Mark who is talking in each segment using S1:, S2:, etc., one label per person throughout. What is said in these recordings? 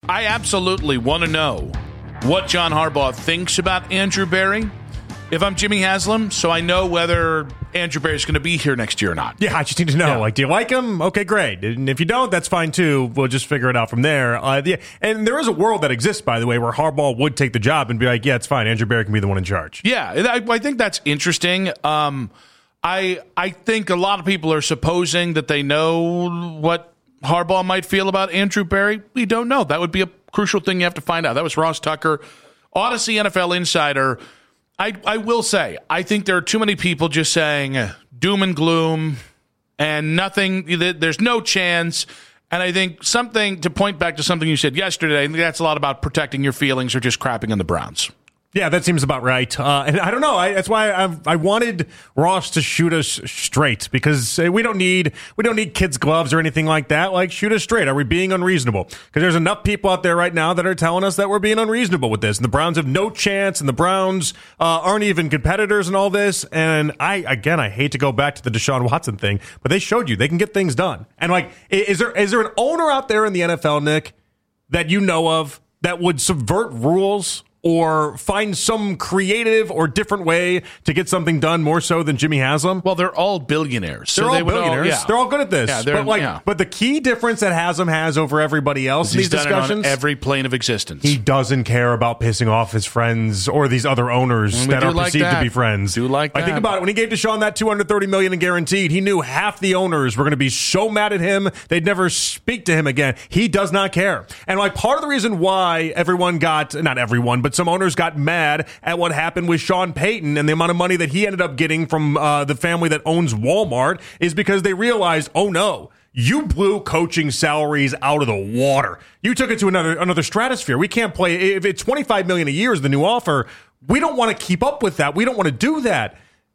S1: I absolutely want to know what John Harbaugh thinks about Andrew Berry if I'm Jimmy Haslam, so I know whether Andrew Berry's going to be here next year or not.
S2: Yeah, I just need to know.
S1: Yeah.
S2: Like, do you like him? Okay, great. And if you don't, that's fine too. We'll just figure it out from there. And there is a world that exists, by the way, where Harbaugh would take the job and be like, yeah, it's fine. Andrew Berry can be the one in charge.
S1: Yeah, I think that's interesting. I think a lot of people are supposing that they know what Harbaugh might feel about Andrew Berry. We don't know. That would be a crucial thing you have to find out. That was Ross Tucker, Odyssey NFL Insider. I will say, I think there are too many people just saying doom and gloom and nothing. There's no chance. And I think something to point back to something you said yesterday, I think that's a lot about protecting your feelings or just crapping on the Browns.
S2: Yeah, that seems about right. And I don't know. That's why I wanted Ross to shoot us straight, because we don't need kids' gloves or anything like that. Like, shoot us straight. Are we being unreasonable? Because there's enough people out there right now that are telling us that we're being unreasonable with this, and the Browns have no chance, and the Browns aren't even competitors and all this. And I hate to go back to the Deshaun Watson thing, but they showed you they can get things done. And like, is there an owner out there in the NFL, Nick, that you know of that would subvert rules or find some creative or different way to get something done more so than Jimmy Haslam?
S1: Well, they're all billionaires.
S2: They're all billionaires. They're all good at this.
S1: Yeah,
S2: but the key difference that Haslam has over everybody else in these discussions,
S1: on every plane of existence.
S2: He doesn't care about pissing off his friends or these other owners that are perceived to be friends.
S1: I
S2: think about it. When he gave Deshaun that $230 million in guaranteed, he knew half the owners were going to be so mad at him they'd never speak to him again. He does not care. And like, part of the reason why not everyone, but some owners got mad at what happened with Sean Payton and the amount of money that he ended up getting from the family that owns Walmart is because they realized, oh no, you blew coaching salaries out of the water. You took it to another stratosphere. We can't play. If it's $25 million a year is the new offer, we don't want to keep up with that. We don't want to do that.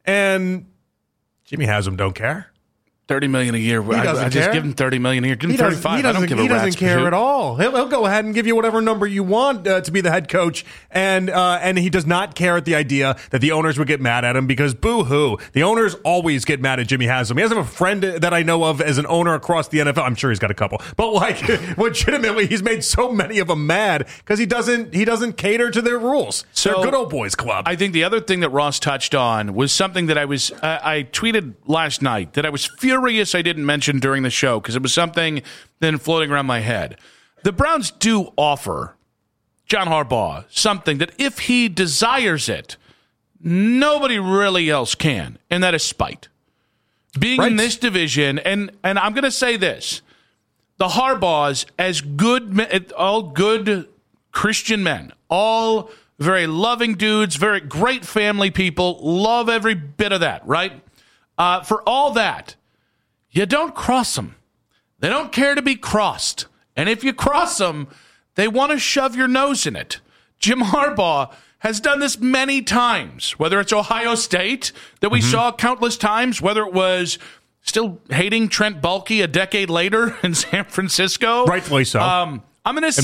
S2: And Jimmy Haslam don't care.
S1: $30 million a year. I just give him $30 million a year. Give him 35. I don't give a rat's
S2: He doesn't care at all. He'll go ahead and give you whatever number you want to be the head coach, and he does not care at the idea that the owners would get mad at him, because boo-hoo, the owners always get mad at Jimmy Haslam. He doesn't have a friend that I know of as an owner across the NFL. I'm sure he's got a couple, but like, legitimately, he's made so many of them mad because he doesn't cater to their rules. So, they're good old boys club.
S1: I think the other thing that Ross touched on was something that I tweeted last night that I was furious I didn't mention during the show, because it was something then floating around my head. The Browns do offer John Harbaugh something that, if he desires it, nobody really else can, and that is spite. Being in this division, and I'm going to say this, the Harbaughs, as good, all good Christian men, all very loving dudes, very great family people, love every bit of that, right? For all that, you don't cross them. They don't care to be crossed. And if you cross them, they want to shove your nose in it. Jim Harbaugh has done this many times, whether it's Ohio State that we saw countless times, whether it was still hating Trent Baalke a decade later in San Francisco.
S2: Rightfully so.
S1: I'm going to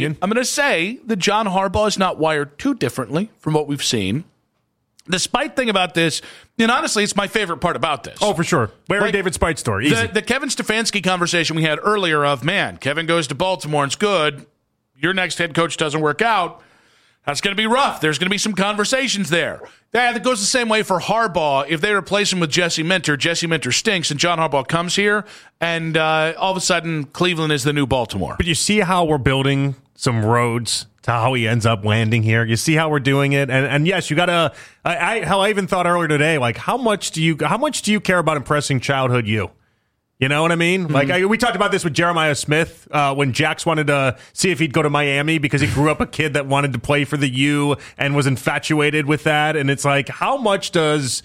S1: say that John Harbaugh is not wired too differently from what we've seen. The spite thing about this, and honestly, it's my favorite part about this.
S2: Oh, for sure. Larry David Spite story. Easy.
S1: The Kevin Stefanski conversation we had earlier of, man, Kevin goes to Baltimore and it's good. Your next head coach doesn't work out. That's going to be rough. There's going to be some conversations there. That goes the same way for Harbaugh. If they replace him with Jesse Minter stinks, and John Harbaugh comes here, and all of a sudden, Cleveland is the new Baltimore.
S2: But you see how we're building some roads to how he ends up landing here. You see how we're doing it, and yes, you gotta. I even thought earlier today, like, how much do you care about impressing childhood you? You know what I mean? Mm-hmm. Like, we talked about this with Jeremiah Smith when Jax wanted to see if he'd go to Miami because he grew up a kid that wanted to play for the U and was infatuated with that. And it's like, how much does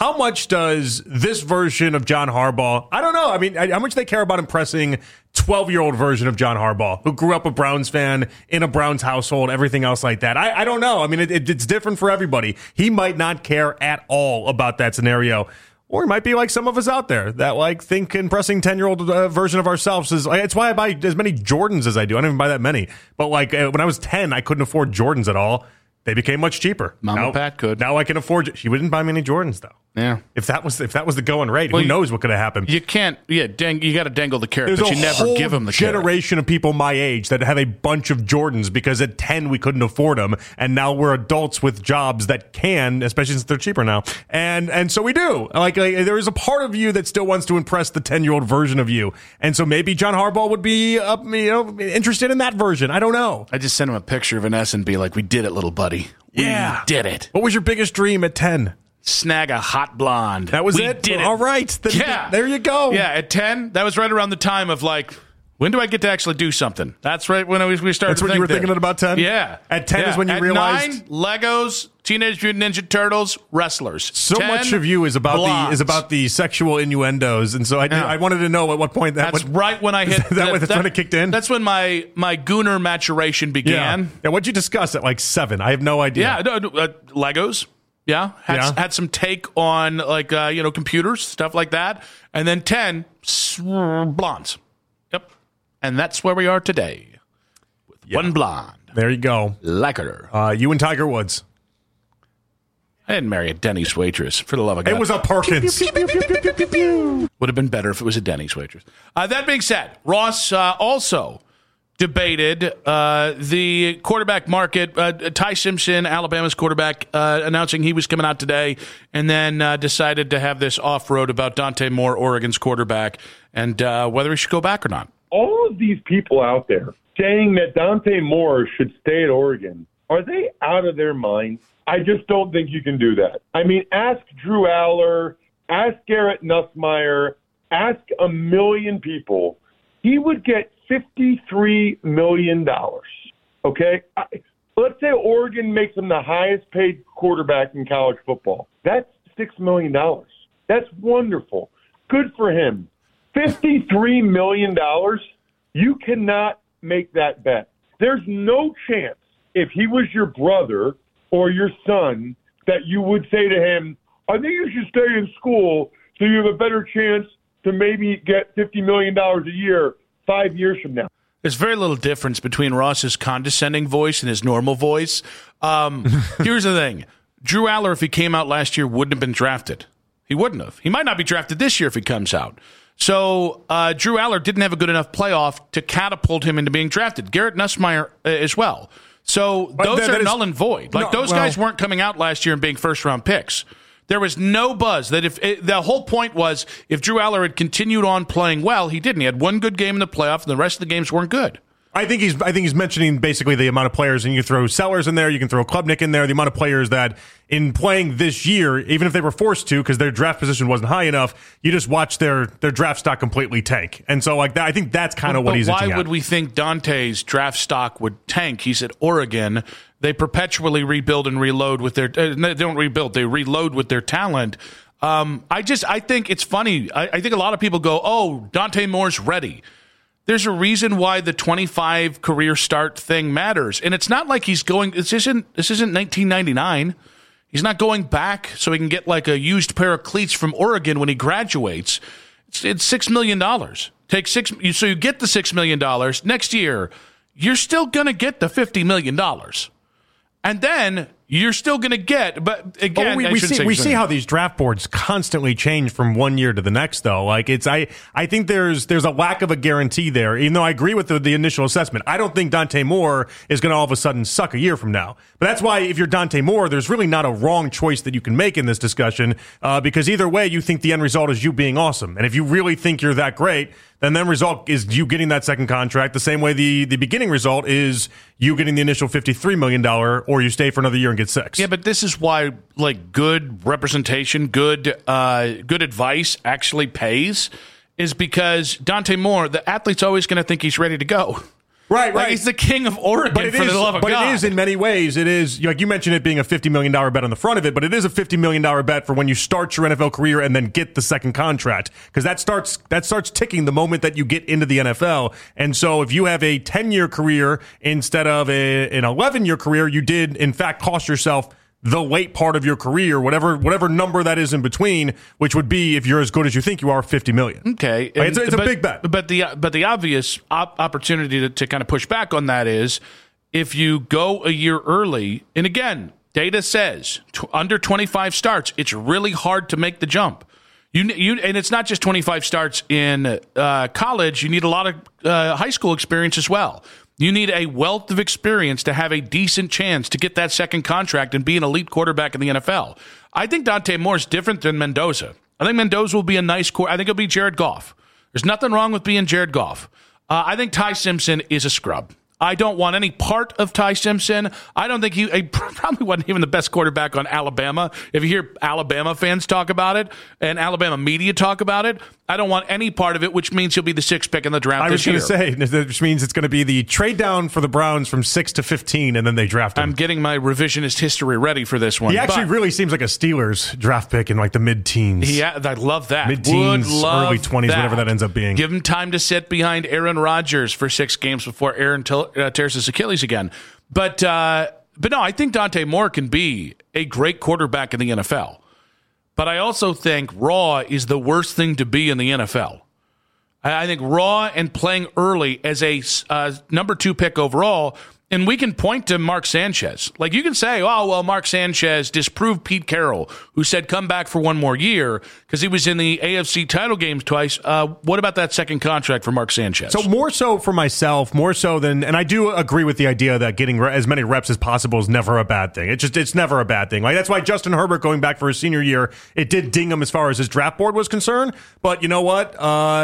S2: this version of John Harbaugh, I don't know. I mean, how much they care about impressing 12-year-old version of John Harbaugh, who grew up a Browns fan in a Browns household, everything else like that. I don't know. I mean, it's different for everybody. He might not care at all about that scenario. Or he might be like some of us out there that like think impressing 10-year-old version of ourselves is. It's why I buy as many Jordans as I do. I don't even buy that many. But like when I was 10, I couldn't afford Jordans at all. they became much cheaper.
S1: Mama Pat could.
S2: Now I can afford. She wouldn't buy me any Jordans though.
S1: Yeah.
S2: If that was the going rate, who knows what could have happened?
S1: You can't. Yeah, you got to dangle the carrot, but you never give them the carrot.
S2: There's a generation of people my age that have a bunch of Jordans because at 10 we couldn't afford them, and now we're adults with jobs that can, especially since they're cheaper now. And so we do. Like there is a part of you that still wants to impress the 10-year-old version of you, and so maybe John Harbaugh would be interested in that version. I don't know.
S1: I just sent him a picture of Vanessa and be like, "We did it, little buddy. We did it."
S2: What was your biggest dream at 10?
S1: Snag a hot blonde.
S2: That was
S1: we
S2: it?
S1: Did it.
S2: All right. There you go.
S1: Yeah, at 10, that was right around the time of like, when do I get to actually do something? That's right when we started.
S2: That's when you were thinking at about 10?
S1: Yeah.
S2: At 10 is when you
S1: at
S2: realized.
S1: 9, Legos, Teenage Mutant Ninja Turtles, wrestlers.
S2: So
S1: 10,
S2: much of you is about the sexual innuendos, and so I wanted to know at what point
S1: that's right when I hit.
S2: That's when it kicked in.
S1: That's when my Gooner maturation began.
S2: Yeah. What'd you discuss at like 7? I have no idea.
S1: Yeah. Legos. Yeah, had some take on like computers, stuff like that, and then 10 blondes. Yep, and that's where we are today with one blonde.
S2: There you go,
S1: like her.
S2: You and Tiger Woods.
S1: I didn't marry a Denny's waitress, for the love of God.
S2: It was a Perkins.
S1: Would have been better if it was a Denny's waitress. That being said, Ross also debated the quarterback market. Ty Simpson, Alabama's quarterback, announcing he was coming out today, and then decided to have this off-road about Dante Moore, Oregon's quarterback, and whether he should go back or not.
S3: All of these people out there saying that Dante Moore should stay at Oregon, are they out of their minds? I just don't think you can do that. I mean, ask Drew Aller, ask Garrett Nussmeier, ask a million people. He would get $53 million, okay? Let's say Oregon makes him the highest paid quarterback in college football. That's $6 million. That's wonderful. Good for him. $53 million, you cannot make that bet. There's no chance if he was your brother or your son that you would say to him, I think you should stay in school so you have a better chance to maybe get $50 million a year 5 years from now.
S1: There's very little difference between Ross's condescending voice and his normal voice. Here's the thing. Drew Aller, if he came out last year, wouldn't have been drafted. He wouldn't have. He might not be drafted this year if he comes out. So Drew Aller didn't have a good enough playoff to catapult him into being drafted. Garrett Nussmeier as well. So those are null and void. Like those guys weren't coming out last year and being first-round picks. There was no buzz that the whole point was if Drew Aller had continued on playing well, he didn't. He had one good game in the playoff, and the rest of the games weren't good.
S2: I think he's mentioning basically the amount of players, and you throw Sellers in there, you can throw Klubnik in there, the amount of players that in playing this year, even if they were forced to because their draft position wasn't high enough, you just watch their draft stock completely tank. And so like that, I think that's kind of what he's
S1: why would we think Dante's draft stock would tank? He's at Oregon. They perpetually rebuild and reload with their they don't rebuild, they reload with their talent. I think it's funny. I think a lot of people go, "Oh, Dante Moore's ready." There's a reason why the 25 career start thing matters. And it's not like he's going, this isn't 1999. He's not going back so he can get like a used pair of cleats from Oregon when he graduates. It's $6 million. So you get the $6 million. Next year, you're still going to get the $50 million. And then you're still going to get, but again,
S2: we see how these draft boards constantly change from one year to the next, though. Like I think there's a lack of a guarantee there. Even though I agree with the initial assessment, I don't think Dante Moore is going to all of a sudden suck a year from now. But that's why if you're Dante Moore, there's really not a wrong choice that you can make in this discussion because either way, you think the end result is you being awesome, and if you really think you're that great, then the end result is you getting that second contract the same way the beginning result is you getting the initial $53 million or you stay for another year and get $6.
S1: Yeah, but this is why like good representation, good advice actually pays, is because Dante Moore, the athlete's always going to think he's ready to go.
S2: Right.
S1: He's the king of Oregon, for the love of God.
S2: But it is, in many ways, it is, like you mentioned it being a $50 million bet on the front of it, but it is a $50 million bet for when you start your NFL career and then get the second contract. Because that starts ticking the moment that you get into the NFL. And so if you have a 10-year career instead of an 11-year career, you did, in fact, cost yourself the late part of your career, whatever number that is in between, which would be, if you're as good as you think you are, $50 million.
S1: Okay,
S2: it's a big bet.
S1: But the obvious opportunity to kind of push back on that is if you go a year early, and again, data says under 25 starts, it's really hard to make the jump. And it's not just 25 starts in college. You need a lot of high school experience as well. You need a wealth of experience to have a decent chance to get that second contract and be an elite quarterback in the NFL. I think Dante Moore is different than Mendoza. I think Mendoza will be a nice I think he'll be Jared Goff. There's nothing wrong with being Jared Goff. I think Ty Simpson is a scrub. I don't want any part of Ty Simpson. I don't think he probably wasn't even the best quarterback on Alabama. If you hear Alabama fans talk about it and Alabama media talk about it, I don't want any part of it, which means he'll be the 6th pick in the draft this year.
S2: I was going to say, which means it's going to be the trade down for the Browns from 6 to 15, and then they draft him.
S1: I'm getting my revisionist history ready for this one.
S2: He actually really seems like a Steelers draft pick in like the mid-teens.
S1: Yeah, I love that.
S2: Mid-teens, early 20s, whatever that ends up being.
S1: Give him time to sit behind Aaron Rodgers for 6 games before Aaron tears his Achilles again. But no, I think Dante Moore can be a great quarterback in the NFL. But I also think raw is the worst thing to be in the NFL. I think raw and playing early as a number 2 pick overall, and we can point to Mark Sanchez. Like you can say, oh, well, Mark Sanchez disproved Pete Carroll, who said come back for one more year because he was in the AFC title games twice. What about that second contract for Mark Sanchez?
S2: So more so for myself, more so than, and I do agree with the idea that getting as many reps as possible is never a bad thing. It's never a bad thing. Like that's why Justin Herbert going back for his senior year, it did ding him as far as his draft board was concerned. But you know what?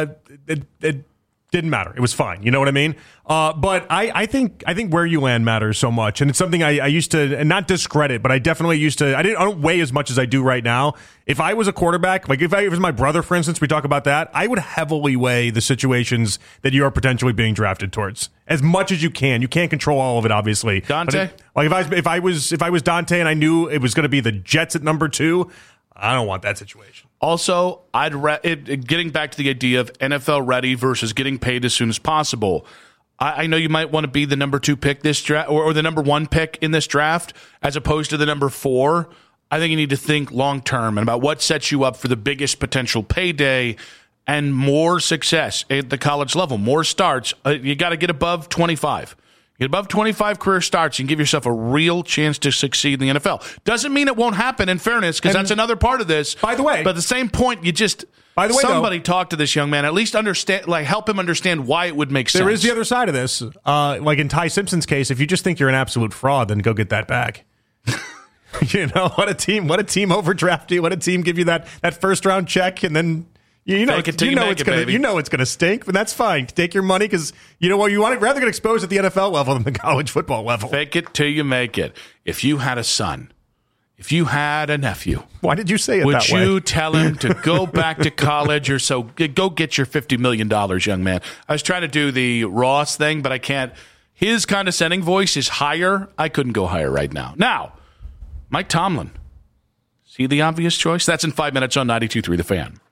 S2: It didn't matter. It was fine. You know what I mean? But I think where you land matters so much. And it's something I used to, and not discredit, but I definitely used to, I don't weigh as much as I do right now. If I was a quarterback, like if it was my brother, for instance, we talk about that, I would heavily weigh the situations that you are potentially being drafted towards as much as you can. You can't control all of it, obviously.
S1: Dante?
S2: If I was Dante and I knew it was going to be the Jets at number 2, I don't want that situation.
S1: Also, getting back to the idea of NFL ready versus getting paid as soon as possible. I know you might want to be the number 2 pick this draft or the number 1 pick in this draft as opposed to the number 4. I think you need to think long term and about what sets you up for the biggest potential payday and more success at the college level, more starts. You got to get above 25. Get above 25 career starts and give yourself a real chance to succeed in the NFL. Doesn't mean it won't happen, in fairness, because that's another part of this.
S2: By the way.
S1: But at the same point, somebody talk to this young man. At least understand, help him understand why it would make sense.
S2: There is the other side of this. Like in Ty Simpson's case, if you just think you're an absolute fraud, then go get that back. You know, what a team overdraft you. What a team give you that first round check and then you know it's going to stink, but that's fine. Take your money because you know what, you want to rather get exposed at the NFL level than the college football level.
S1: Fake it till you make it. If you had a son, if you had a nephew,
S2: why did you say it that way?
S1: Would you tell him to go back to college or so? Go get your $50 million, young man. I was trying to do the Ross thing, but I can't. His condescending voice is higher. I couldn't go higher right now. Now, Mike Tomlin. See the obvious choice? That's in 5 minutes on 92.3 The Fan.